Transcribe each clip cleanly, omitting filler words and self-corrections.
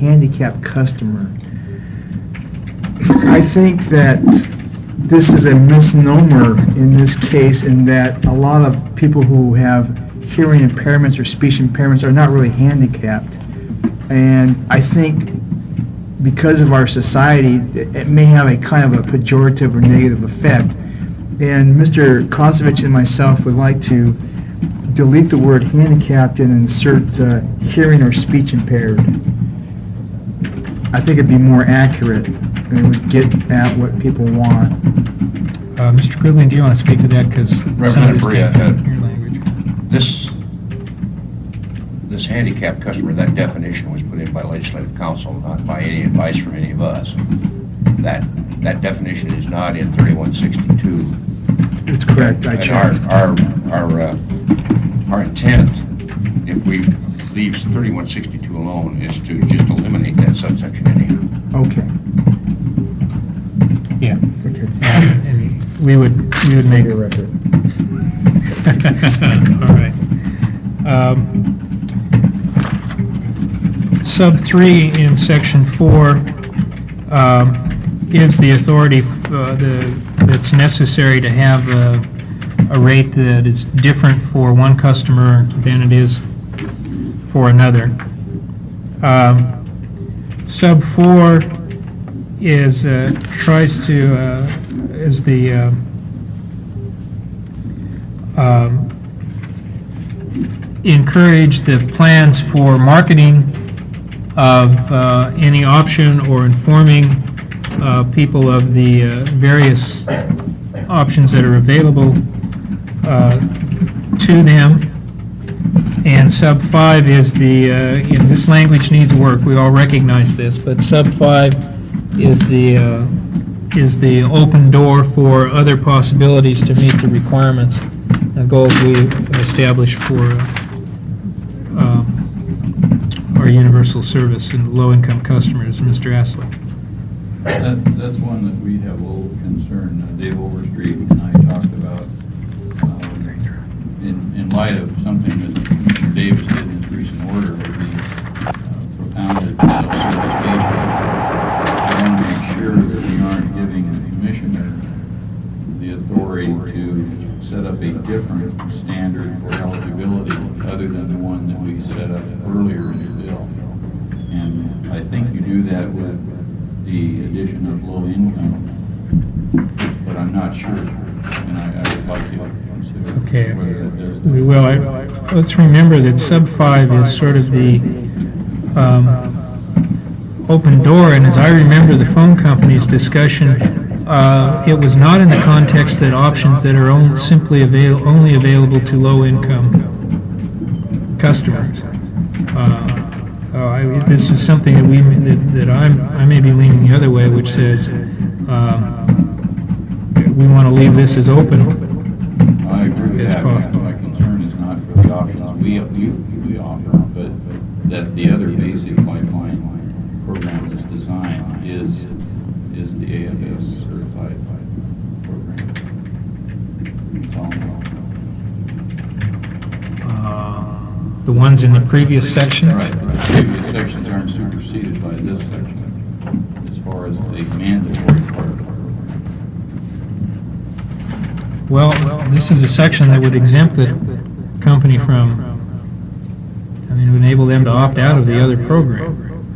handicapped customer. I think that this is a misnomer in this case, in that a lot of people who have hearing impairments or speech impairments are not really handicapped. And I think because of our society, it may have a kind of a pejorative or negative effect. And Mr. Kosovich and myself would like to delete the word handicapped and insert hearing or speech impaired. I think it'd be more accurate and it would get at what people want. Mr. Goodwin, do you want to speak to that? Because Representative Bria, this handicapped customer, that definition was put in by Legislative Council, not by any advice from any of us. That definition is not in 3162. It's correct. I checked. Our intent, if we leave 3162 alone, is to just eliminate that subsection anyhow. Okay. Yeah. Okay. And we would make a record. All right. Sub 3 in Section 4 gives the authority that's necessary to have a rate that is different for one customer than it is for another. Sub 4 is tries to is the encourage the plans for marketing of any option or informing people of the various options that are available to them. And sub 5 is the, this language needs work, we all recognize this, but sub 5 is the open door for other possibilities to meet the requirements and goals we established for our universal service and low-income customers. Mr. Astley. That's one that we have a little concern. Dave Overstreet and I talked about in light of something that Mr. Davis did in his recent order where he propounded self-certification. I want to make sure that we aren't giving the commissioner the authority to set up a different standard for eligibility other than the one that we set up earlier in the bill. And I think you do that with the addition of low income, but I'm not sure, and I would like to consider whether that does that. We will. Let's remember that sub 5 is sort of the open door, and as I remember the phone company's discussion, it was not in the context that options that are only available to low-income customers. So this is something that I may be leaning the other way, which says we want to leave this as open. I agree with that. My concern is not for the options we offer, but that the other basic pipeline program that's designed is the AFS certified program. That's all I know. The ones in the previous section? Right, but the previous sections aren't superseded by this section as far as the mandatory part of the program. Well, this is a section that would exempt the company from, enable them to opt out of the other program.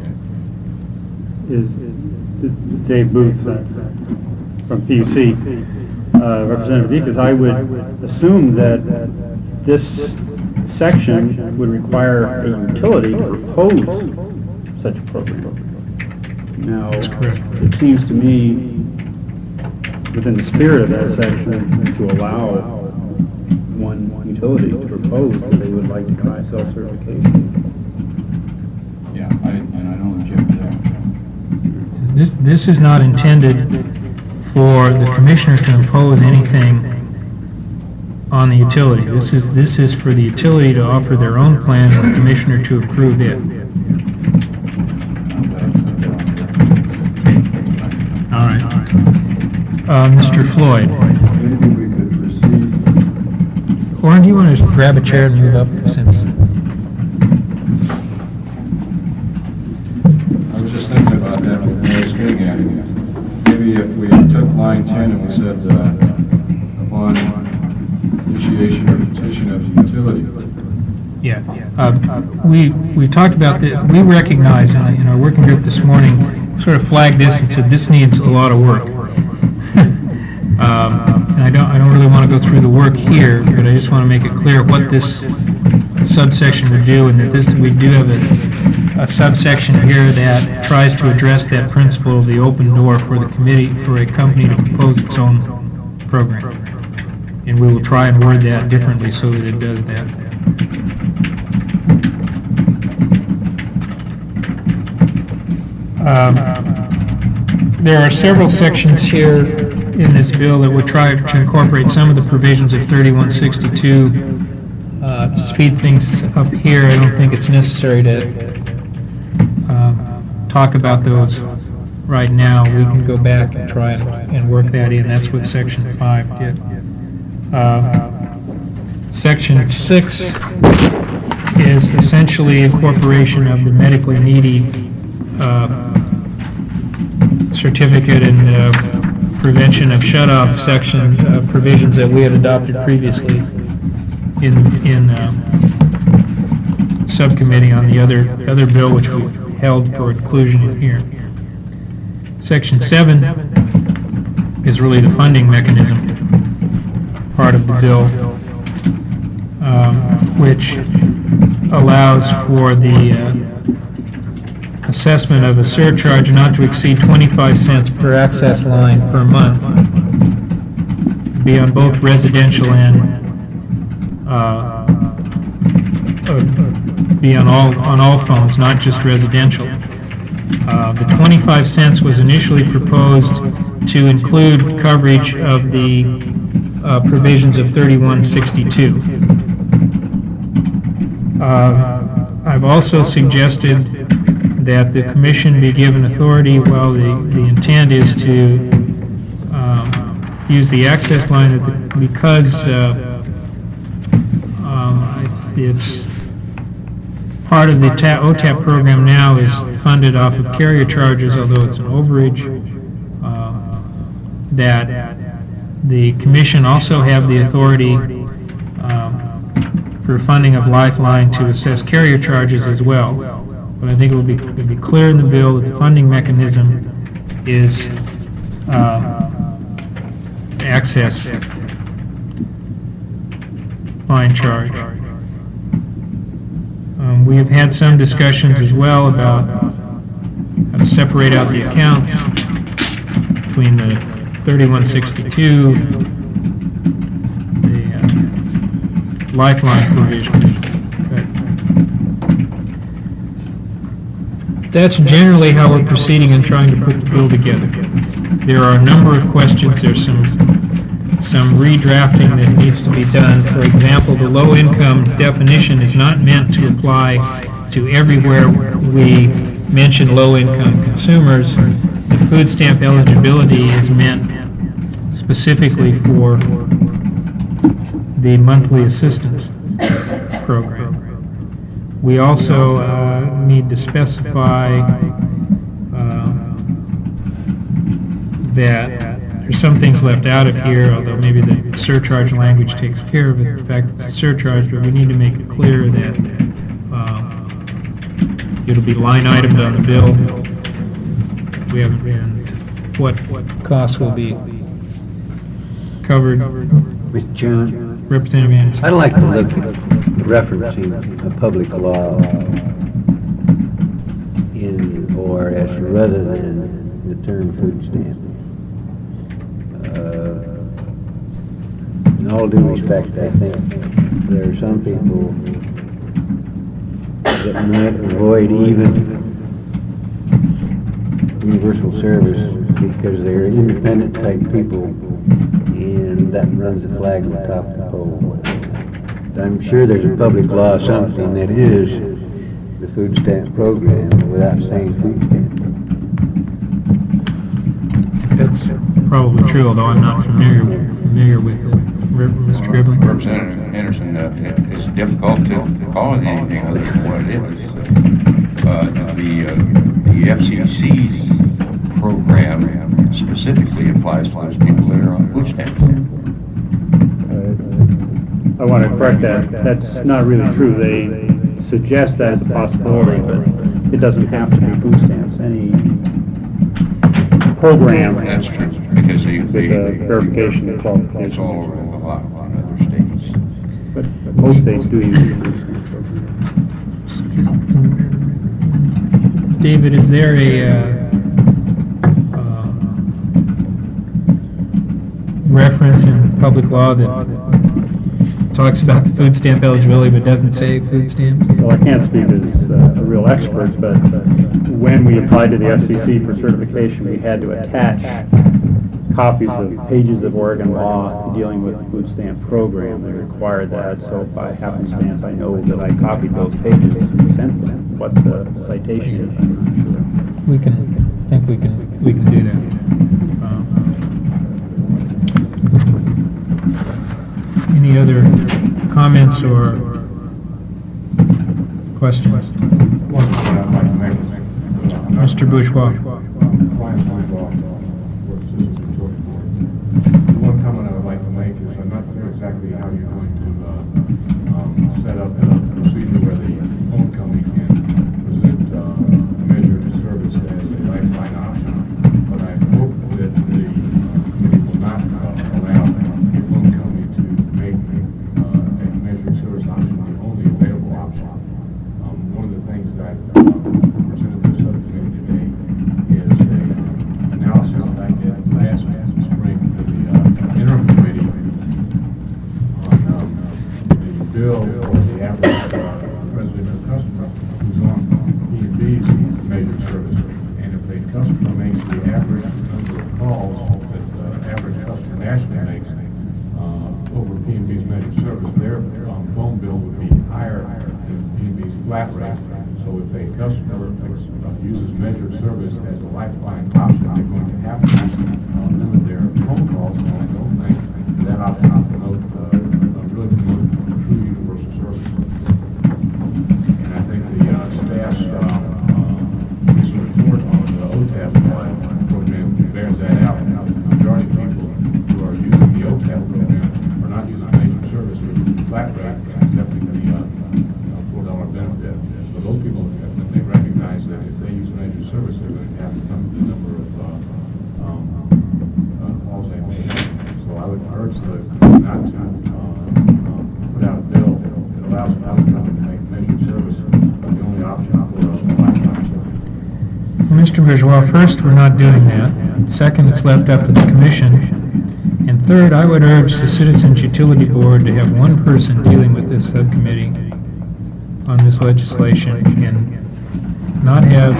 Is Dave Booth from PUC, Representative Because I would assume that this section would require a utility to propose such a program. Now, it seems to me, within the spirit of that section, to allow one utility to propose that they would like to try self-certification. Yeah, and I don't object to that. This is not intended for the commissioner to impose anything on the utility. This is for the utility to offer their own plan and the commissioner to approve it. All right. Mr. Floyd. Maybe we could proceed. Warren, do you want to just grab a chair and move up since... maybe if we took line 10 and we said, upon initiation or petition of the utility. Yeah. We talked about that. We recognize in our working group this morning, sort of flagged this and said this needs a lot of work. And I don't really want to go through the work here, but I just want to make it clear what this subsection would do, and that we do have a subsection here that tries to address that principle of the open door for the committee, for a company to propose its own program. And we will try and word that differently so that it does that. There are several sections here in this bill that would try to incorporate some of the provisions of 3162. To speed things up here, I don't think it's necessary to talk about those right now. We can go back and try and work that in. That's what Section 5 did. Section 6 is essentially incorporation of the medically needy certificate and prevention of shut-off section provisions that we had adopted previously in subcommittee on the other bill, which we held for inclusion in here. Section 7 is really the funding mechanism part of the bill, which allows for the assessment of a surcharge not to exceed 25 cents per access line per month, be on both residential and be on all phones, not just residential. The 25 cents was initially proposed to include coverage of the provisions of 3162. I've also suggested that the Commission be given authority, while the intent is to use the access line because it's part of the OTAP program now is funded off of carrier charges, although it's an overage, that the Commission also have the authority for funding of Lifeline to assess carrier charges as well. But I think it would be clear in the bill that the funding mechanism is access line charge. We have had some discussions as well about how to separate out the accounts between the 3162, the Lifeline provision. That's generally how we're proceeding in trying to put the bill together. There are a number of questions. There's some redrafting that needs to be done. For example, the low-income definition is not meant to apply to everywhere we mention low-income consumers. The food stamp eligibility is meant specifically for the monthly assistance program. We also need to specify that there's some things left out of here, although maybe the surcharge language takes care of it. In fact, it's a surcharge, but we need to make it clear that it'll be line itemed on the bill. We haven't, and what costs will be covered. Mr. Chairman, Representative Anderson. I'd like to look at referencing a public law in ORS rather than the term food stamp. In all due respect, I think there are some people that might avoid even universal service because they're independent type people, and that runs the flag on the top of the pole. I'm sure there's a public law, something that is the food stamp program without saying food stamp. That's probably true, although I'm not familiar with it. Mr. Gribling? Representative Anderson, it's difficult to call it anything other than what it is. The FCC's program specifically applies to those people that are on food stamps. I want to correct that. That's not really true. They suggest that as a possibility, but it doesn't have to be food stamps. Any program That's true, because with verification of it's qualifications. all over a lot of other states. But most states do use the food stamp program. David, is there a reference in public law that talks about the food stamp eligibility but doesn't say food stamps? Well, I can't speak as a real expert, but when we applied to the FCC for certification, we had to attach copies of pages of Oregon law dealing with the food stamp program. They required that, so by happenstance, I know that I copied those pages and sent them. What the citation is, I'm not sure. We can do that. Any other comments or questions? Mr. Bourgeois. One comment I would like to make is I'm not sure exactly how you're going to set up a procedure where the phone company can present a measure of service as a lifeline option, but I hope that the committee will not allow the phone company to make a measure of service option the only available option. One of the things that presented to the subcommittee today is a analysis that I did last spring for the interim committee on the bill for the average resident or customer who's on P&B's measured service. And if a customer makes the average number of calls that the average customer nationally makes over P&B's measured service, their phone bill would be higher than P&B's flat rate. So if a customer uses measured service as a lifeline option, they're going to have to limit their phone calls, and I don't think that option will really promote true universal service. And I think the staff's recent report on the OTAP program bears that out. The majority of people who are using the OTAP program are not using measured service, which is flat rate, and accepting the $4 benefit. So those people, they recognize that if they use measured service, they're going to have to come to the number of calls they make. So I would urge the not to put out a bill that allows another company to make measured service the only option for a lifetime service. Mr. Bourgeois, first, we're not doing that. Second, it's left up to the commission. And third, I would urge the Citizens Utility Board to have one person dealing with this subcommittee on this legislation and not have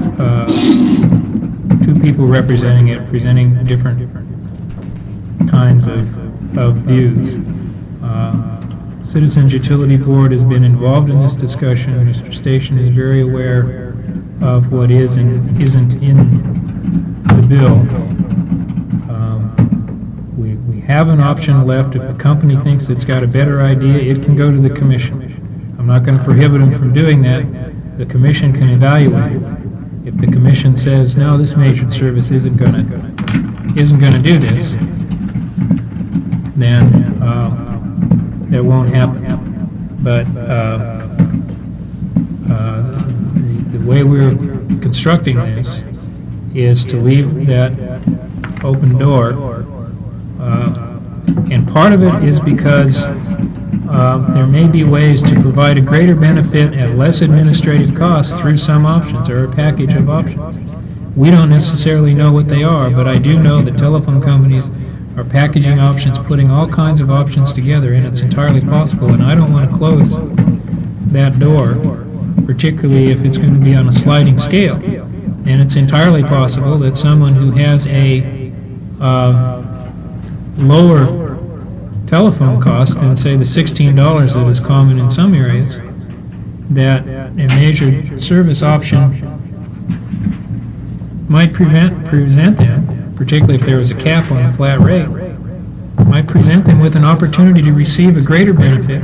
two people representing it, presenting different kinds of views. Citizens Utility Board has been involved in this discussion. Mr. Station is very aware of what is and isn't in the bill. We have an option left. If the company thinks it's got a better idea, it can go to the commission. I'm not going to prohibit them from doing that. The commission can evaluate it. If the commission says, no, this measured service isn't going to do this, then that won't happen. But the way we're constructing this is to leave that open door. And part of it is because there may be ways to provide a greater benefit at less administrative costs through some options or a package of options. We don't necessarily know what they are, but I do know that telephone companies are packaging options, putting all kinds of options together, and it's entirely possible, and I don't want to close that door, particularly if it's going to be on a sliding scale. And it's entirely possible that someone who has a lower telephone cost than, say, the $16 that is common in some areas, that a measured service option might present them, particularly if there was a cap on a flat rate, might present them with an opportunity to receive a greater benefit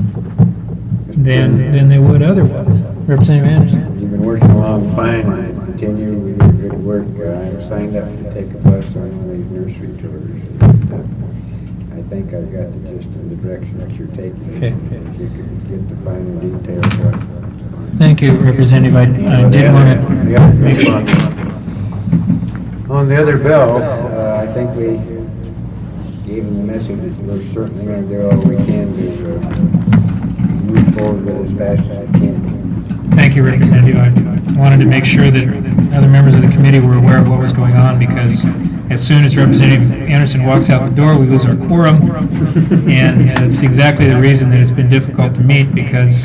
than they would otherwise. Representative Anderson. You've been working along fine continue with your good work. I'm signed up to take a bus on one of these nursery tours. I think I've got the gist of the direction that you're taking. Okay. If you could get the final details right. Thank you, Representative. I did want to make sure. On the other bill, I think we gave them the message that we're certainly going to do all we can to move forward with as fast as we can. Thank you, Representative. I wanted to make sure that other members of the committee were aware of what was going on, because as soon as Representative Anderson walks out the door, we lose our quorum, and it's exactly the reason that it's been difficult to meet, because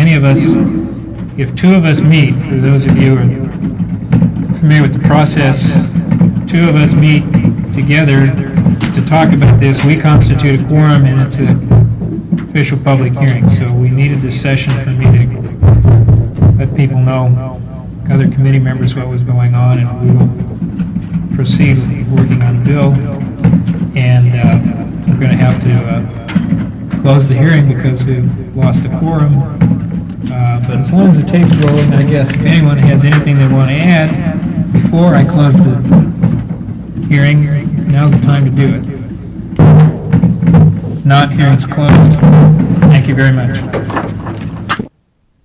if two of us meet, for those of you who are familiar with the process, two of us meet together to talk about this, we constitute a quorum, and it's an official public hearing. So we needed this session for me to let people know, other committee members, what was going on, and we will proceed with working on the bill. And we're going to have to close the hearing because we've lost a quorum. But as long as the tape's rolling, I guess if anyone has anything they want to add before I close the hearing, now's the time to do it. Not, hearing's closed. Thank you very much.